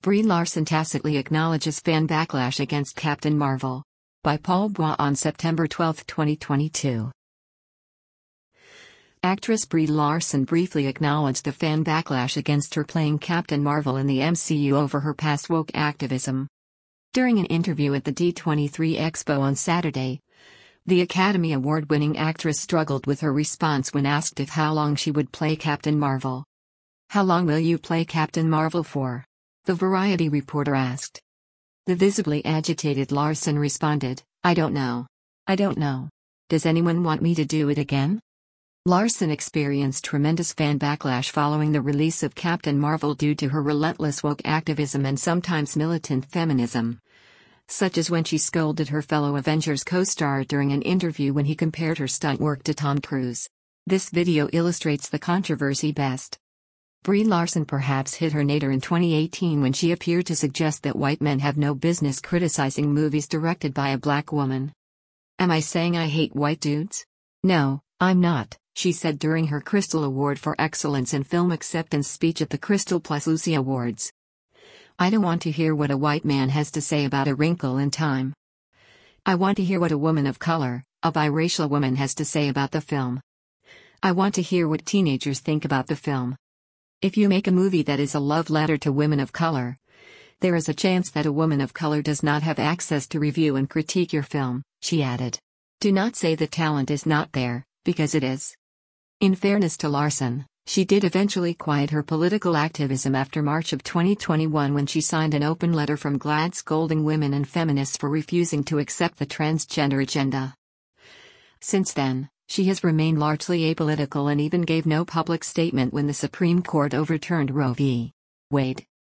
Brie Larson tacitly acknowledges fan backlash against Captain Marvel. By Paul Bois on September 12, 2022. Actress Brie Larson briefly acknowledged the fan backlash against her playing Captain Marvel in the MCU over her past woke activism. During an interview at the D23 Expo on Saturday, the Academy Award-winning actress struggled with her response when asked how long she would play Captain Marvel. "How long will you play Captain Marvel for?" the Variety reporter asked. The visibly agitated Larson responded, "I don't know. I don't know. Does anyone want me to do it again?" Larson experienced tremendous fan backlash following the release of Captain Marvel due to her relentless woke activism and sometimes militant feminism, such as when she scolded her fellow Avengers co-star during an interview when he compared her stunt work to Tom Cruise. This video illustrates the controversy best. Brie Larson perhaps hit her nadir in 2018 when she appeared to suggest that white men have no business criticizing movies directed by a black woman. "Am I saying I hate white dudes? No, I'm not," she said during her Crystal Award for Excellence in Film acceptance speech at the Crystal Plus Lucy Awards. "I don't want to hear what a white man has to say about A Wrinkle in Time. I want to hear what a woman of color, a biracial woman, has to say about the film. I want to hear what teenagers think about the film. If you make a movie that is a love letter to women of color, there is a chance that a woman of color does not have access to review and critique your film," she added. "Do not say the talent is not there, because it is." In fairness to Larson, she did eventually quiet her political activism after March of 2021 when she signed an open letter from GLAAD scolding women and feminists for refusing to accept the transgender agenda. Since then, she has remained largely apolitical and even gave no public statement when the Supreme Court overturned Roe v. Wade.